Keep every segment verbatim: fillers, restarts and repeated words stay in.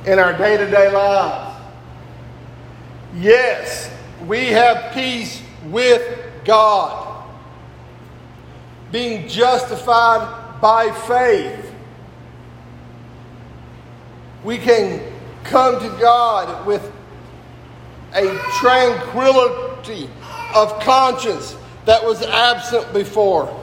in our day-to-day lives. Yes, we have peace with God, being justified by faith. We can come to God with a tranquility of conscience that was absent before.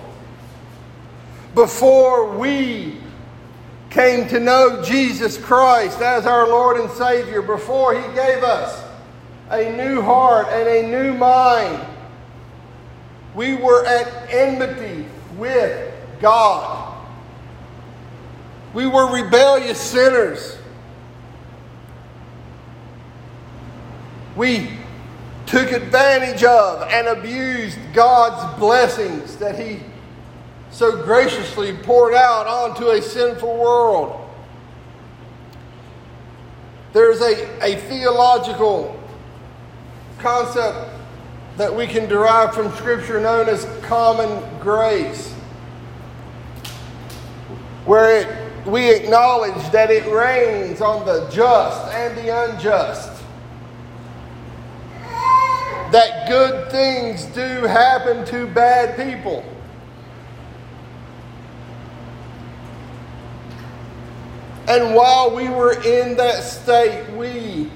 Before we came to know Jesus Christ as our Lord and Savior, before He gave us a new heart and a new mind, we were at enmity with God. We were rebellious sinners. We took advantage of and abused God's blessings that He so graciously poured out onto a sinful world. There's a, a theological concept that we can derive from Scripture known as common grace, where it, we acknowledge that it rains on the just and the unjust, that good things do happen to bad people. And while we were in that state, we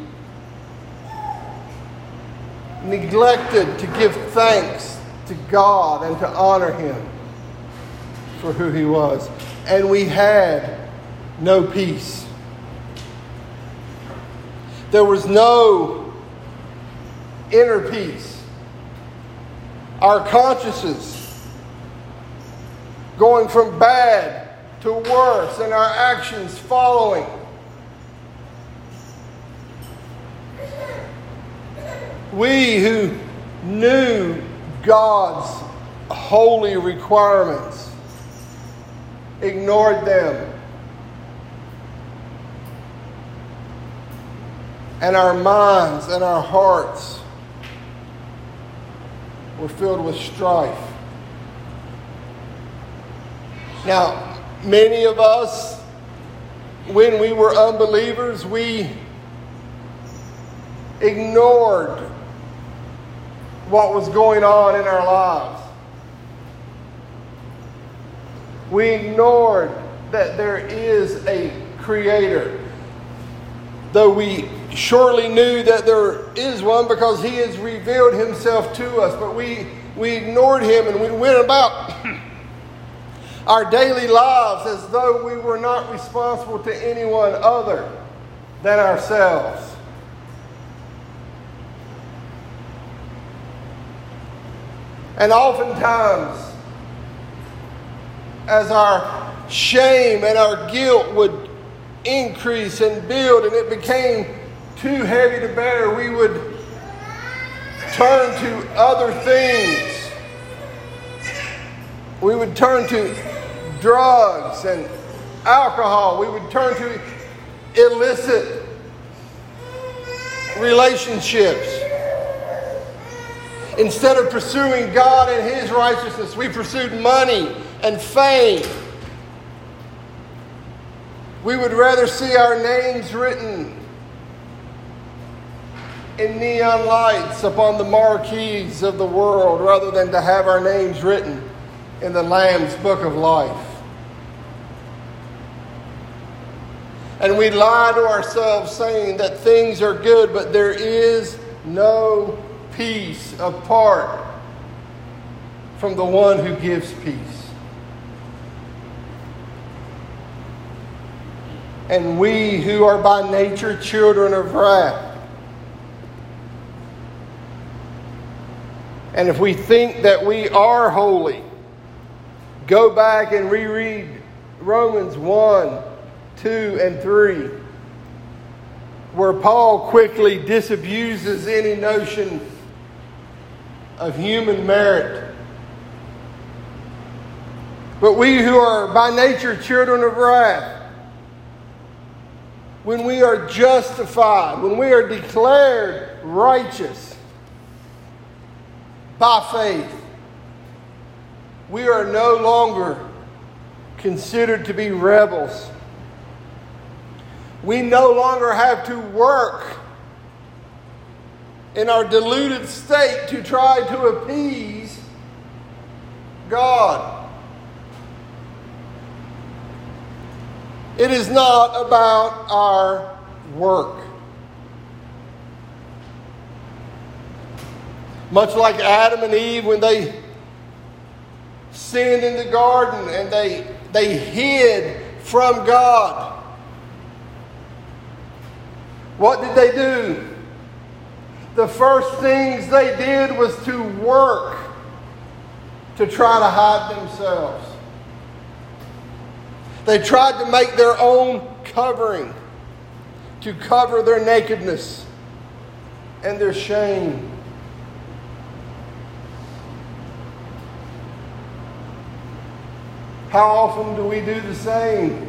neglected to give thanks to God and to honor Him for who He was. And we had no peace. There was no inner peace. Our consciences going from bad to worse, and our actions following. We who knew God's holy requirements ignored them. And our minds and our hearts were filled with strife. Now, many of us, when we were unbelievers, we ignored what was going on in our lives. We ignored that there is a Creator, though we surely knew that there is one because He has revealed Himself to us. But we, we ignored Him, and we went about our daily lives as though we were not responsible to anyone other than ourselves. And oftentimes, as our shame and our guilt would increase and build and it became too heavy to bear, we would turn to other things. We would turn to drugs and alcohol. We would turn to illicit relationships. Instead of pursuing God and His righteousness, we pursued money and fame. We would rather see our names written in neon lights upon the marquees of the world rather than to have our names written in the Lamb's Book of Life. And we lie to ourselves saying that things are good, but there is no peace apart from the one who gives peace. And we who are by nature children of wrath, and if we think that we are holy, go back and reread Romans one, two, and three, where Paul quickly disabuses any notion of human merit. But we who are by nature children of wrath, when we are justified, when we are declared righteous by faith, we are no longer considered to be rebels, We no longer have to work in our deluded state to try to appease God. It is not about our work. Much like Adam and Eve when they sinned in the garden and they, they hid from God. What did they do? The first things they did was to work to try to hide themselves. They tried to make their own covering to cover their nakedness and their shame. How often do we do the same?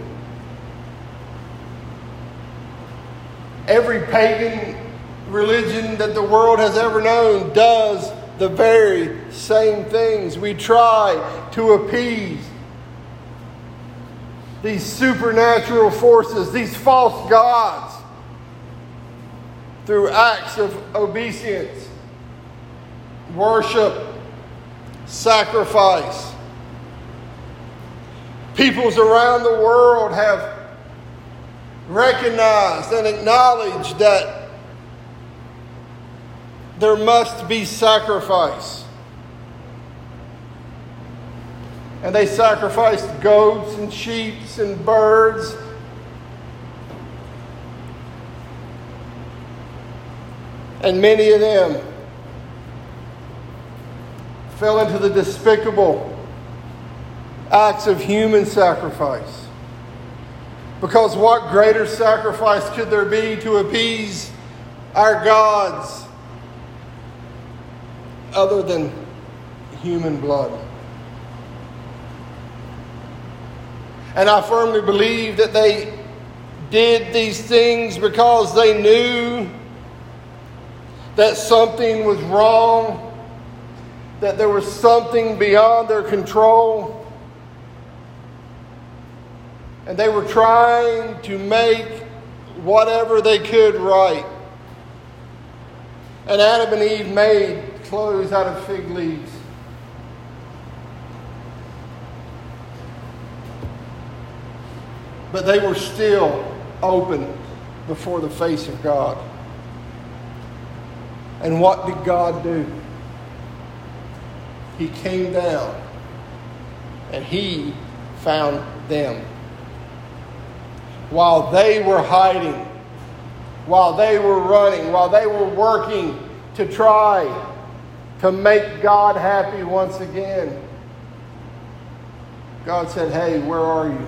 Every pagan religion that the world has ever known does the very same things. We try to appease these supernatural forces, these false gods, through acts of obeisance, worship, sacrifice. Peoples around the world have recognized and acknowledged that there must be sacrifice. And they sacrificed goats and sheep and birds. And many of them fell into the despicable acts of human sacrifice. Because what greater sacrifice could there be to appease our gods other than human blood? And I firmly believe that they did these things because they knew that something was wrong, that there was something beyond their control. And they were trying to make whatever they could right. And Adam and Eve made clothes out of fig leaves. But they were still open before the face of God. And what did God do? He came down and He found them. While they were hiding, while they were running, while they were working to try to make God happy once again, God said, "Hey, where are you?"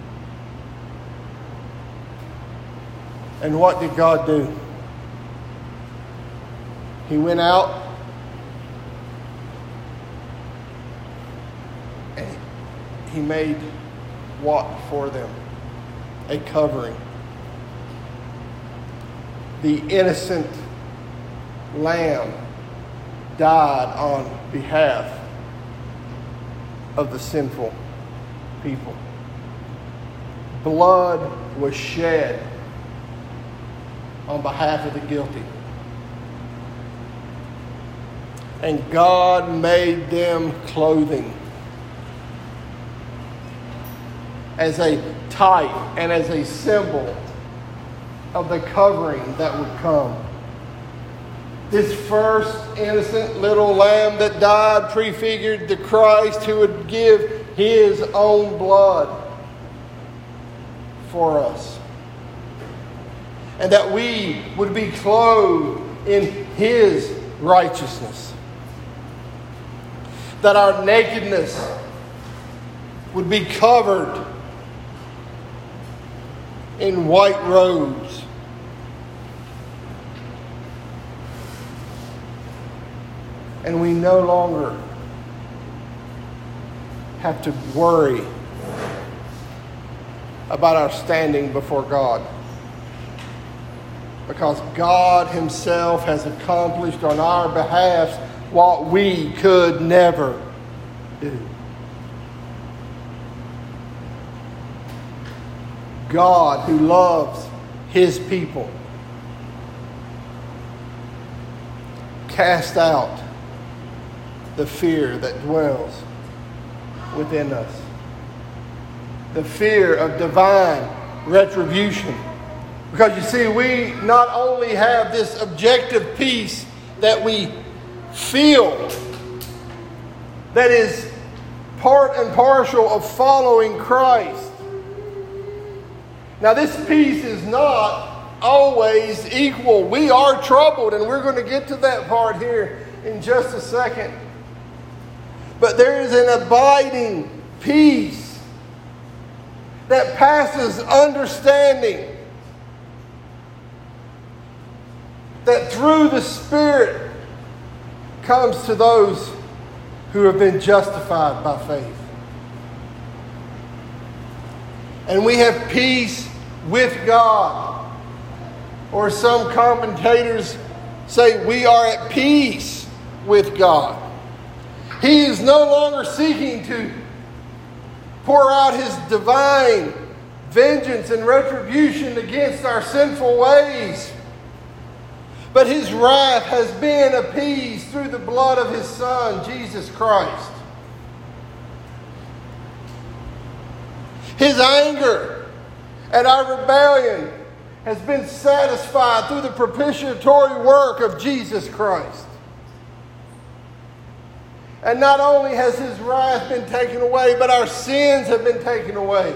And what did God do? He went out and He made what for them? A covering. The innocent lamb died on behalf of the sinful people. Blood was shed on behalf of the guilty. And God made them clothing as a type and as a symbol of the covering that would come. This first innocent little lamb that died prefigured the Christ who would give His own blood for us. And that we would be clothed in His righteousness. That our nakedness would be covered in white robes. And we no longer have to worry about our standing before God. Because God Himself has accomplished on our behalf what we could never do. God, who loves His people. Cast out the fear that dwells within us. The fear of divine retribution. Because you see, we not only have this objective peace that we feel, that is part and parcel of following Christ. Now, this peace is not always equal. We are troubled, and we're going to get to that part here in just a second. But there is an abiding peace that passes understanding, that through the Spirit comes to those who have been justified by faith. And we have peace with God. Or some commentators say we are at peace with God. He is no longer seeking to pour out His divine vengeance and retribution against our sinful ways. But His wrath has been appeased through the blood of His Son, Jesus Christ. His anger at our rebellion has been satisfied through the propitiatory work of Jesus Christ. And not only has His wrath been taken away, but our sins have been taken away.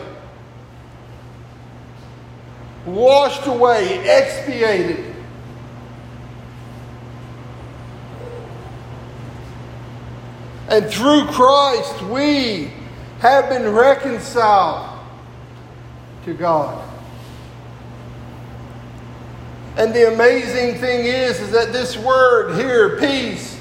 Washed away, expiated. And through Christ, we have been reconciled to God. And the amazing thing is, is that this word here, peace,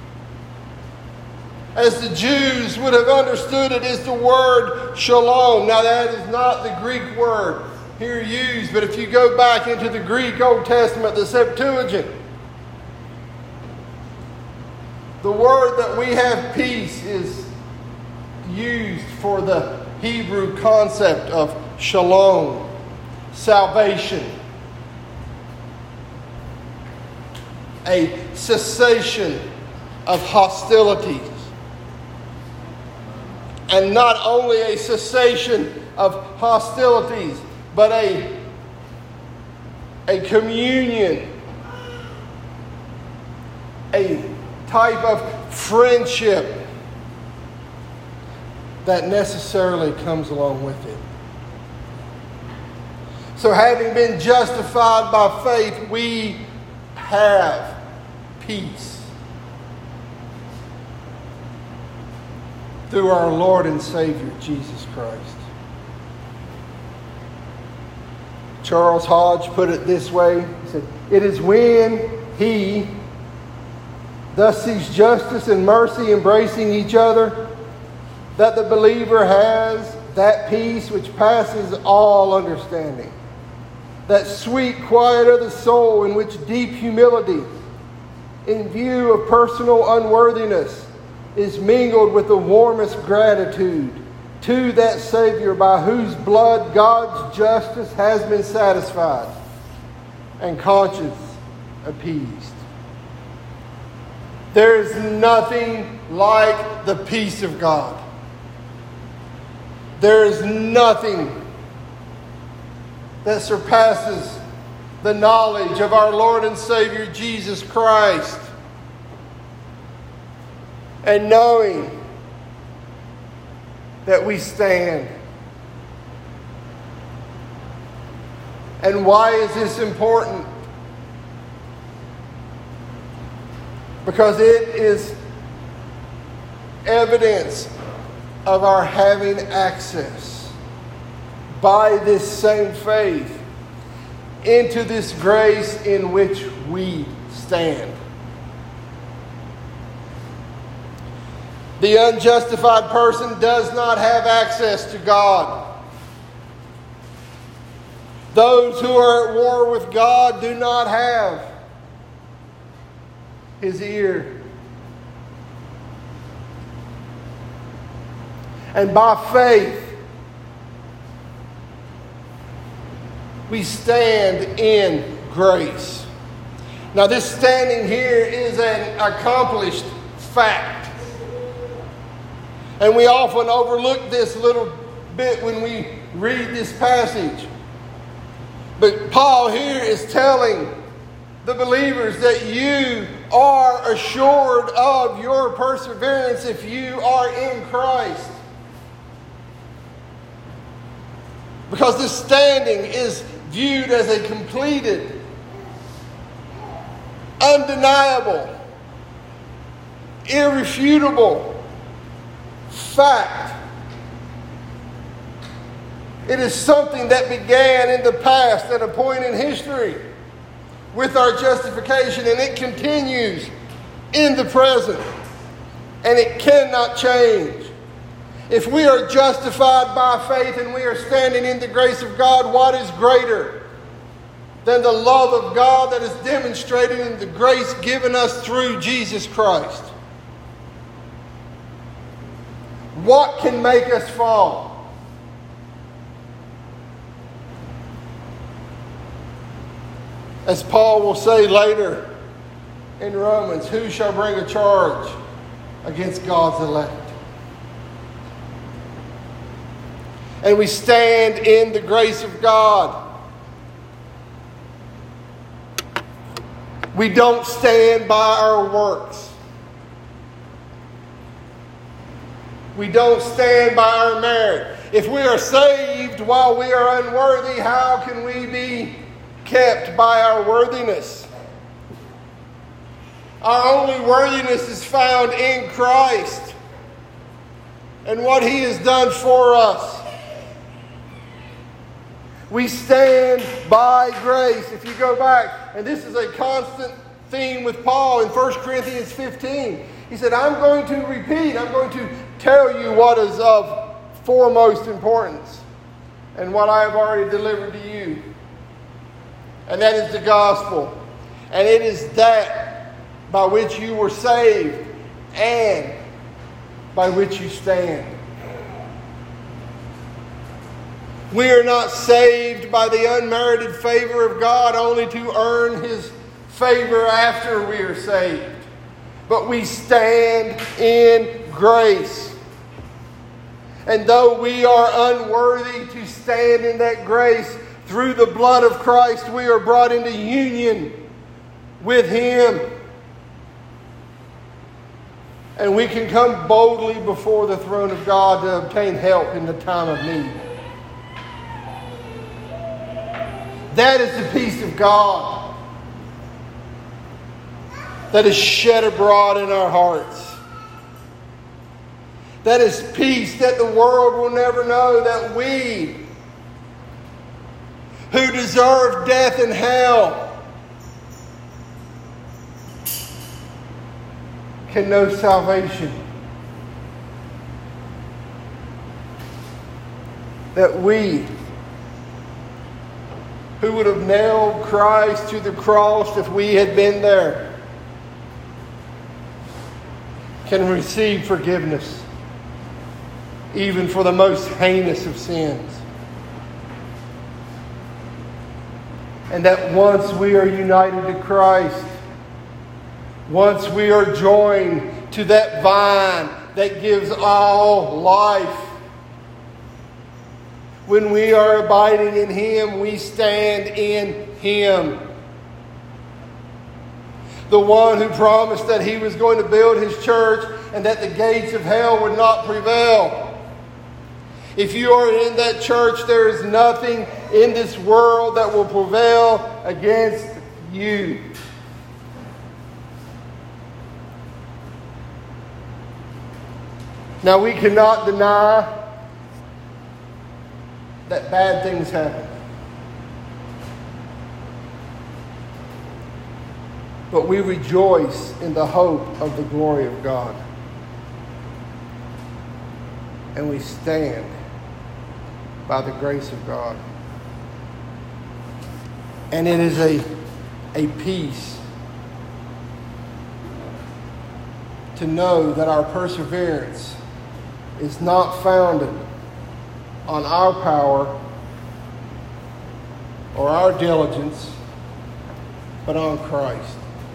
as the Jews would have understood it, is the word shalom. Now that is not the Greek word here used, but if you go back into the Greek Old Testament, the Septuagint, the word that we have peace is used for the Hebrew concept of shalom, salvation, a cessation of hostilities. And not only a cessation of hostilities, but a, a communion, a type of friendship that necessarily comes along with it. So having been justified by faith, we have peace through our Lord and Savior, Jesus Christ. Charles Hodge put it this way. He said, "It is when He thus sees justice and mercy embracing each other that the believer has that peace which passes all understanding, that sweet quiet of the soul in which deep humility, in view of personal unworthiness, is mingled with the warmest gratitude to that Savior by whose blood God's justice has been satisfied and conscience appeased." There is nothing like the peace of God. There is nothing that surpasses the knowledge of our Lord and Savior Jesus Christ. And knowing that we stand. And why is this important? Because it is evidence of our having access by this same faith into this grace in which we stand. The unjustified person does not have access to God. Those who are at war with God do not have His ear. And by faith, We stand in grace. Now, this standing here is an accomplished fact. And we often overlook this little bit when we read this passage. But Paul here is telling the believers that you are assured of your perseverance if you are in Christ. Because this standing is viewed as a completed, undeniable, irrefutable fact. It is something that began in the past at a point in history with our justification, and it continues in the present, and it cannot change. If we are justified by faith and we are standing in the grace of God, what is greater than the love of God that is demonstrated in the grace given us through Jesus Christ? What can make us fall? As Paul will say later in Romans, who shall bring a charge against God's elect? And we stand in the grace of God. We don't stand by our works. We don't stand by our merit. If we are saved while we are unworthy, how can we be kept by our worthiness? Our only worthiness is found in Christ and what He has done for us. We stand by grace. If you go back, and this is a constant theme with Paul in First Corinthians fifteen. He said, I'm going to repeat, I'm going to tell you what is of foremost importance and what I have already delivered to you. And that is the gospel. And it is that by which you were saved and by which you stand. We are not saved by the unmerited favor of God only to earn His favor after we are saved. But we stand in grace. And though we are unworthy to stand in that grace, through the blood of Christ we are brought into union with Him. And we can come boldly before the throne of God to obtain help in the time of need. That is the peace of God that is shed abroad in our hearts. That is peace that the world will never know, that we, who deserve death and hell, can know salvation. That we, who would have nailed Christ to the cross if we had been there, can receive forgiveness, even for the most heinous of sins. And that once we are united to Christ, once we are joined to that vine that gives all life, when we are abiding in Him, we stand in Him. The one who promised that He was going to build His church and that the gates of hell would not prevail. If you are in that church, there is nothing in this world that will prevail against you. Now, we cannot deny that bad things happen. But we rejoice in the hope of the glory of God. And we stand by the grace of God. And it is a, a peace to know that our perseverance is not founded on our power or our diligence, but on Christ.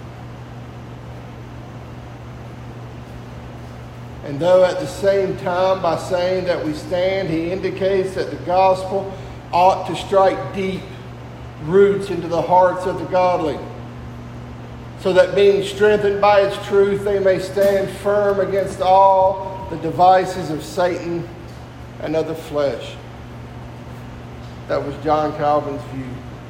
And though at the same time, by saying that we stand, he indicates that the gospel ought to strike deep roots into the hearts of the godly, so that being strengthened by its truth, they may stand firm against all the devices of Satan and of the flesh. That was John Calvin's view.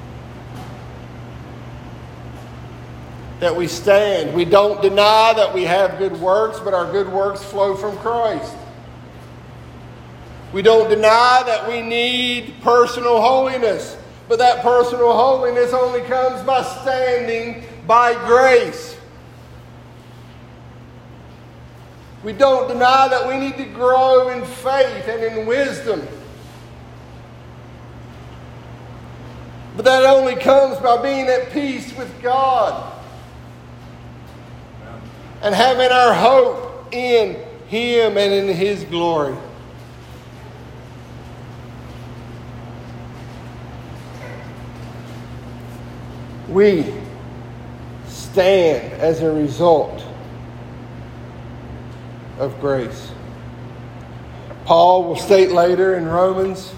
That we stand. We don't deny that we have good works, but our good works flow from Christ. We don't deny that we need personal holiness, but that personal holiness only comes by standing by grace. We don't deny that we need to grow in faith and in wisdom, but that only comes by being at peace with God and having our hope in Him and in His glory. We stand as a result of grace. Paul will state later in Romans,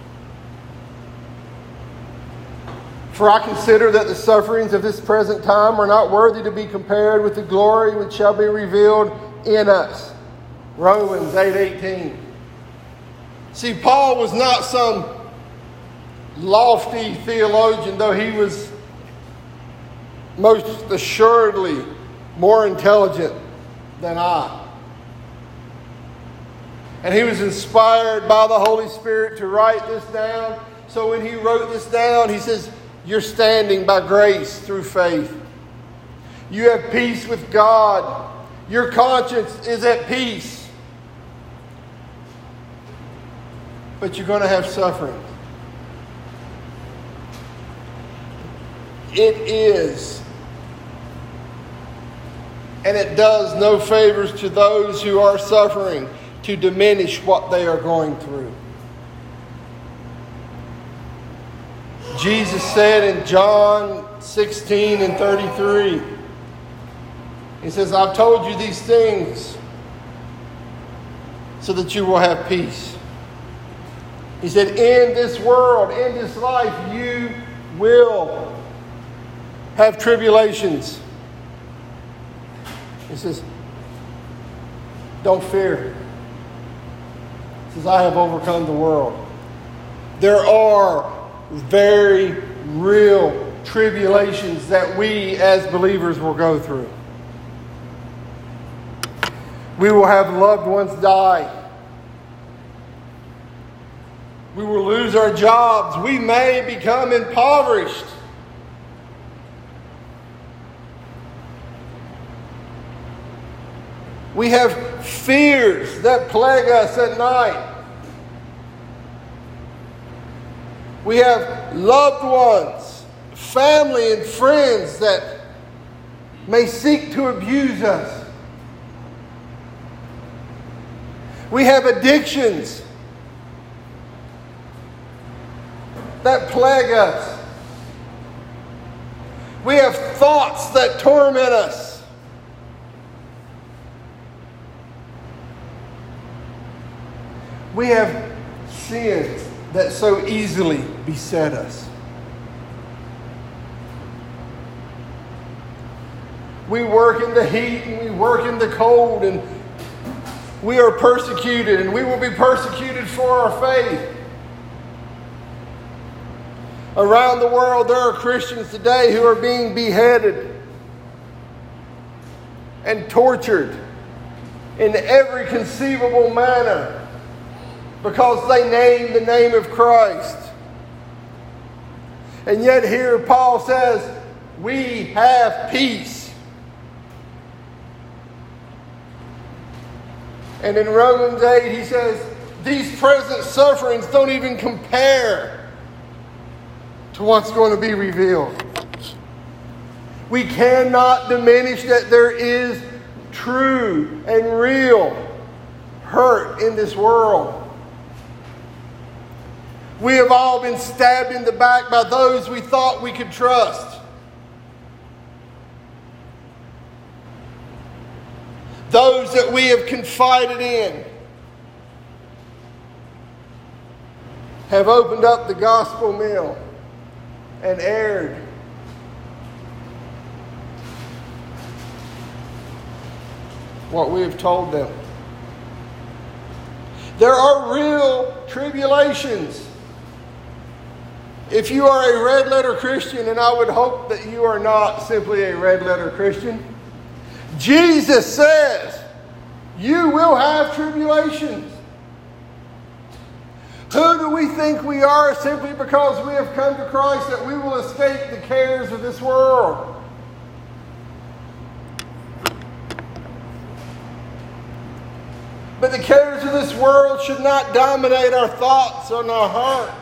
"For I consider that the sufferings of this present time are not worthy to be compared with the glory which shall be revealed in us." Romans eight eighteen. See, Paul was not some lofty theologian, though he was most assuredly more intelligent than I. And he was inspired by the Holy Spirit to write this down. So when he wrote this down, he says, you're standing by grace through faith. You have peace with God. Your conscience is at peace. But you're going to have suffering. It is, and it does no favors to those who are suffering to diminish what they are going through. Jesus said in John sixteen and thirty-three, He says, I've told you these things so that you will have peace. He said, in this world, in this life, you will have tribulations. He says, don't fear. He says, I have overcome the world. There are very real tribulations that we as believers will go through. We will have loved ones die. We will lose our jobs. We may become impoverished. We have fears that plague us at night. We have loved ones, family and friends that may seek to abuse us. We have addictions that plague us. We have thoughts that torment us. We have sins that so easily beset us. We work in the heat and we work in the cold, and we are persecuted, and we will be persecuted for our faith. Around the world, there are Christians today who are being beheaded and tortured in every conceivable manner because they name the name of Christ. And yet here Paul says, we have peace. And in Romans eight he says, these present sufferings don't even compare to what's going to be revealed. We cannot diminish that there is true and real hurt in this world. We have all been stabbed in the back by those we thought we could trust. Those that we have confided in have opened up the gospel mill and aired what we have told them. There are real tribulations. If you are a red letter Christian, and I would hope that you are not simply a red letter Christian, Jesus says you will have tribulations. Who do we think we are simply because we have come to Christ that we will escape the cares of this world? But the cares of this world should not dominate our thoughts and our hearts.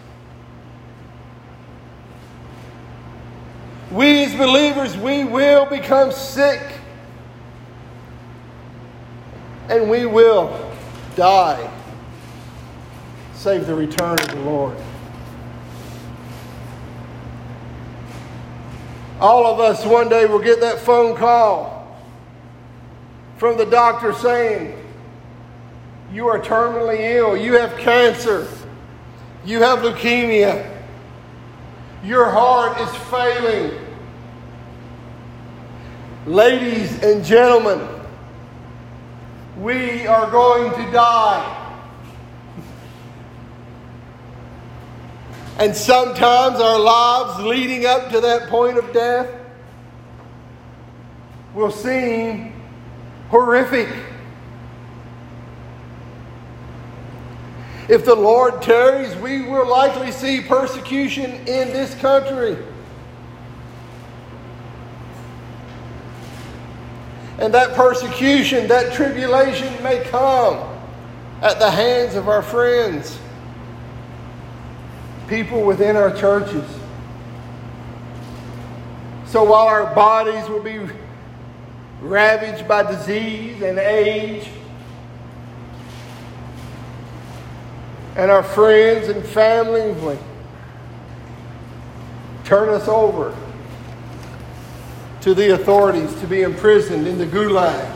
We as believers, we will become sick. And we will die. Save the return of the Lord. All of us one day will get that phone call from the doctor saying, you are terminally ill. You have cancer. You have leukemia. Your heart is failing. Ladies and gentlemen, we are going to die. And sometimes our lives leading up to that point of death will seem horrific. If the Lord tarries, we will likely see persecution in this country. And that persecution, that tribulation may come at the hands of our friends, people within our churches. So while our bodies will be ravaged by disease and age, and our friends and family will turn us over to the authorities to be imprisoned in the gulag,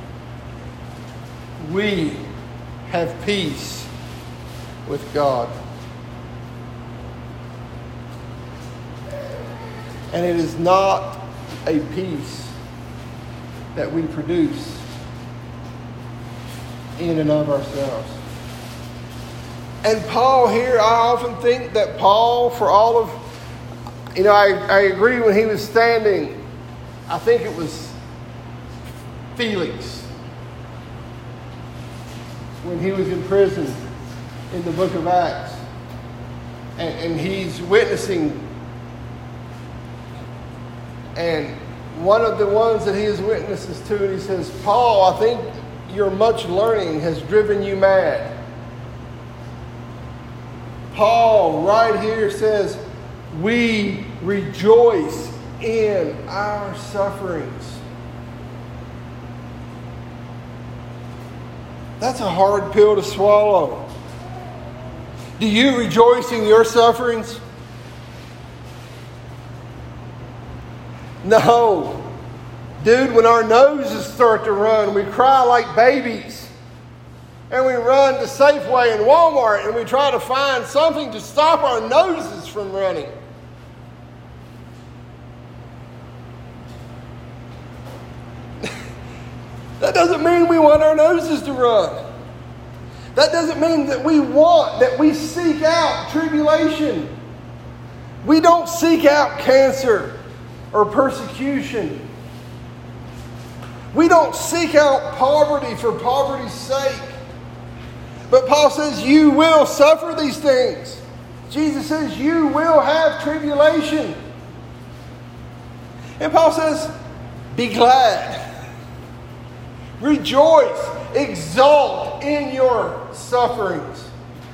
we have peace with God. And it is not a peace that we produce in and of ourselves. And Paul here, I often think that Paul, for all of, you know, I, I agree when he was standing, I think it was Felix, when he was in prison in the book of Acts. And, and he's witnessing. And one of the ones that he is witnesses to, and he says, Paul, I think your much learning has driven you mad. Paul right here says, we rejoice in our sufferings. That's a hard pill to swallow. Do you rejoice in your sufferings? No. Dude, when our noses start to run, we cry like babies. And we run to Safeway and Walmart and we try to find something to stop our noses from running. That doesn't mean we want our noses to run. That doesn't mean that we want, that we seek out tribulation. We don't seek out cancer or persecution. We don't seek out poverty for poverty's sake. But Paul says you will suffer these things. Jesus says you will have tribulation. And Paul says, be glad. Rejoice. Exult in your sufferings.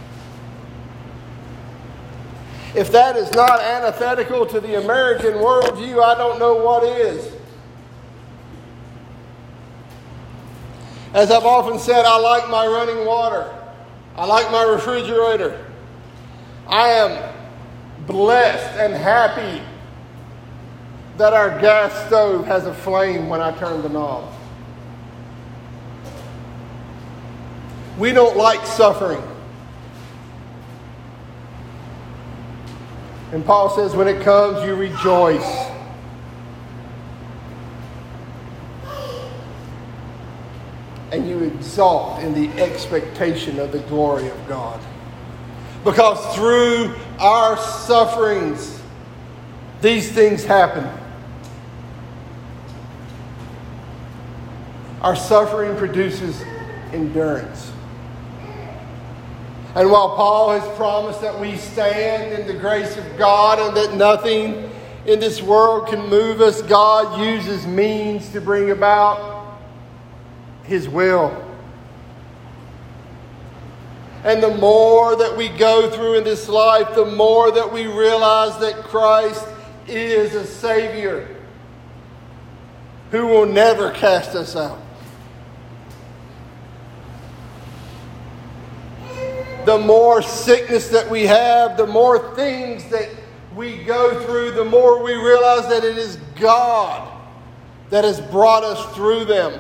If that is not antithetical to the American worldview, I don't know what is. As I've often said, I like my running water. I like my refrigerator. I am blessed and happy that our gas stove has a flame when I turn the knob. We don't like suffering. And Paul says, when it comes, you rejoice. And you exalt in the expectation of the glory of God. Because through our sufferings, these things happen. Our suffering produces endurance. And while Paul has promised that we stand in the grace of God and that nothing in this world can move us, God uses means to bring about His will. And the more that we go through in this life, the more that we realize that Christ is a Savior who will never cast us out. The more sickness that we have, the more things that we go through, the more we realize that it is God that has brought us through them.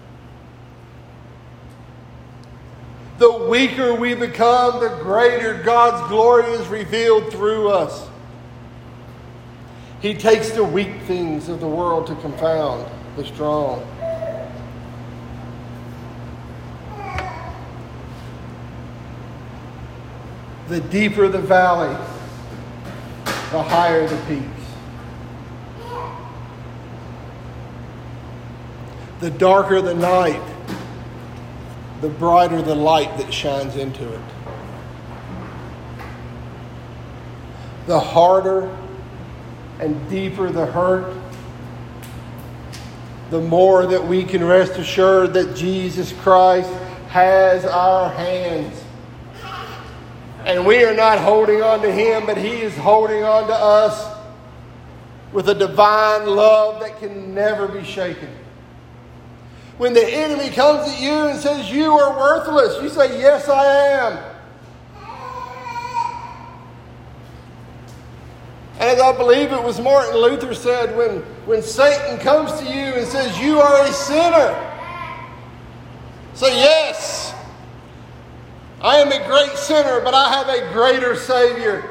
The weaker we become, the greater God's glory is revealed through us. He takes the weak things of the world to confound the strong. The deeper the valley, the higher the peaks. The darker the night, the brighter the light that shines into it. The harder and deeper the hurt, the more that we can rest assured that Jesus Christ has our hands. And we are not holding on to Him, but He is holding on to us with a divine love that can never be shaken. When the enemy comes at you and says, you are worthless, you say, yes, I am. And I believe it was Martin Luther said, when, when Satan comes to you and says, you are a sinner, say, yes, I am a great sinner, but I have a greater Savior.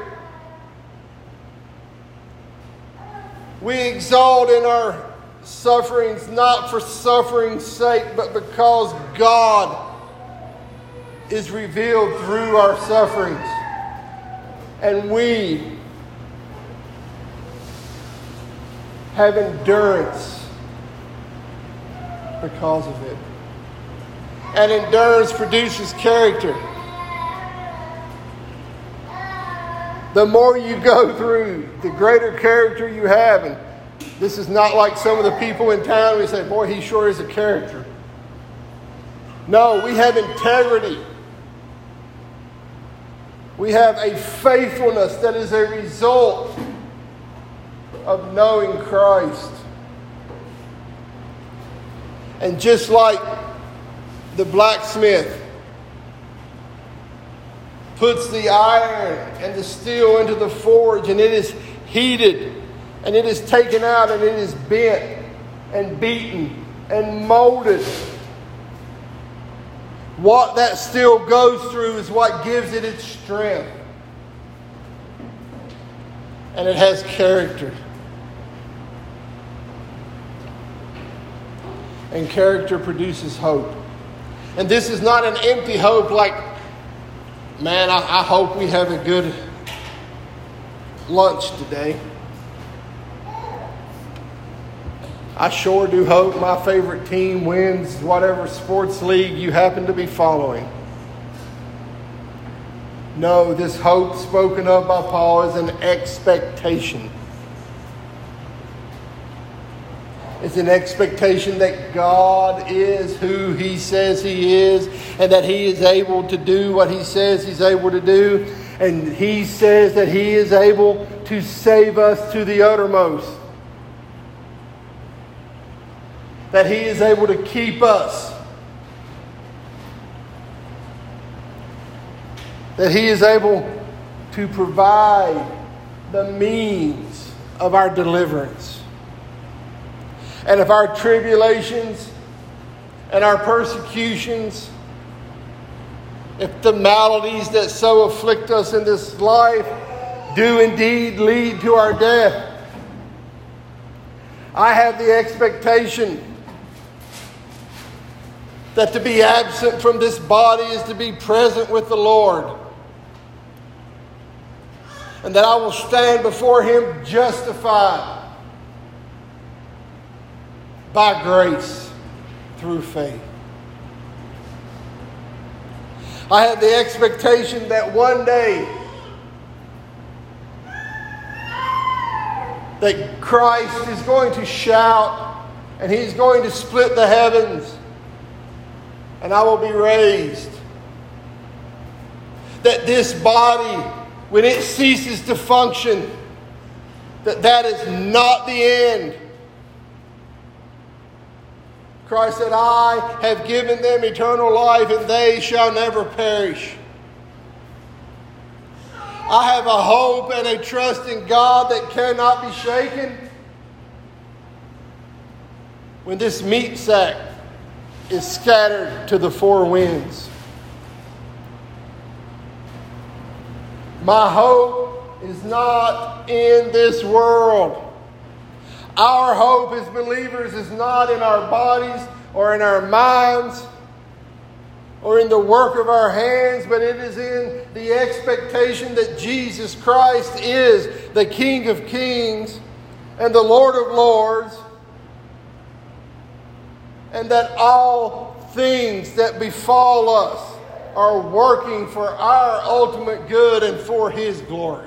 We exalt in our sufferings, not for suffering's sake, but because God is revealed through our sufferings. And we have endurance because of it. And endurance produces character. The more you go through, the greater character you have. And this is not like some of the people in town. We say, boy, he sure is a character. No, we have integrity. We have a faithfulness that is a result of knowing Christ. And just like the blacksmith puts the iron and the steel into the forge, and it is heated, and it is taken out, and it is bent and beaten and molded. What that steel goes through is what gives it its strength. And it has character. And character produces hope. And this is not an empty hope like, man, I, I hope we have a good lunch today. I sure do hope my favorite team wins whatever sports league you happen to be following. No, this hope spoken of by Paul is an expectation. It's an expectation that God is who He says He is, and that He is able to do what He says He's able to do. And He says that He is able to save us to the uttermost. That He is able to keep us. That He is able to provide the means of our deliverance. And if our tribulations and our persecutions, if the maladies that so afflict us in this life do indeed lead to our death, I have the expectation that to be absent from this body is to be present with the Lord. And that I will stand before Him justified by grace through faith. I have the expectation that one day that Christ is going to shout and He's going to split the heavens and I will be raised. That this body, when it ceases to function, that that is not the end. Christ said, I have given them eternal life and they shall never perish. I have a hope and a trust in God that cannot be shaken. When this meat sack is scattered to the four winds. My hope is not in this world. Our hope as believers is not in our bodies or in our minds or in the work of our hands, but it is in the expectation that Jesus Christ is the King of Kings and the Lord of Lords, and that all things that befall us are working for our ultimate good and for His glory.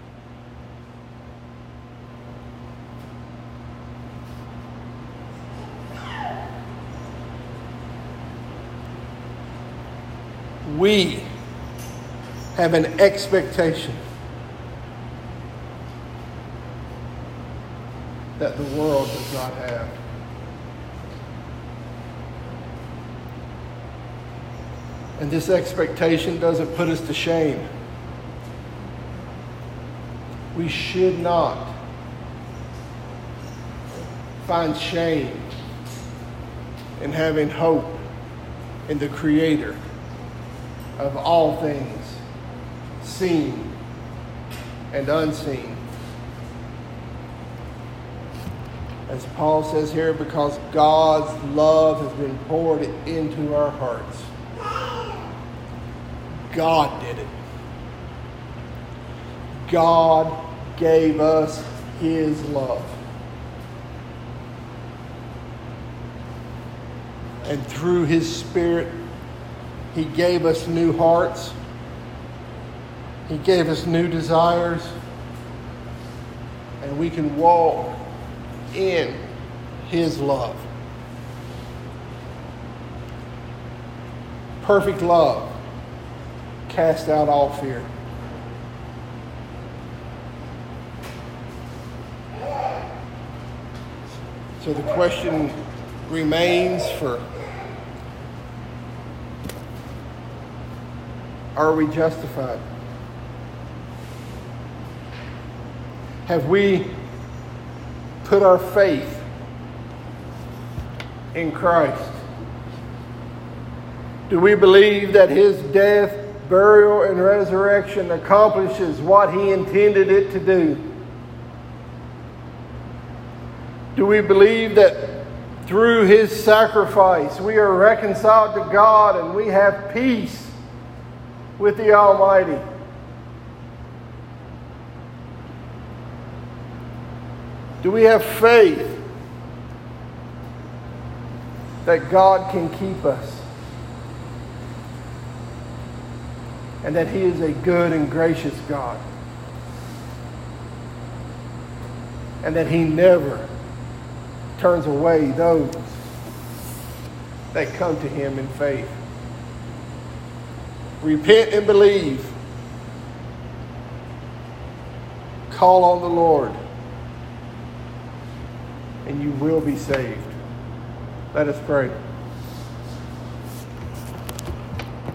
We have an expectation that the world does not have. And this expectation doesn't put us to shame. We should not find shame in having hope in the Creator of all things, seen and unseen. As Paul says here, because God's love has been poured into our hearts. God did it. God gave us His love. And through His Spirit, He gave us new hearts. He gave us new desires. And we can walk in His love. Perfect love cast out all fear. So the question remains for, are we justified? Have we put our faith in Christ? Do we believe that His death, burial, and resurrection accomplishes what He intended it to do? Do we believe that through His sacrifice we are reconciled to God and we have peace with the Almighty? Do we have faith that God can keep us? And that He is a good and gracious God. And that He never turns away those that come to Him in faith. Repent and believe. Call on the Lord. And you will be saved. Let us pray.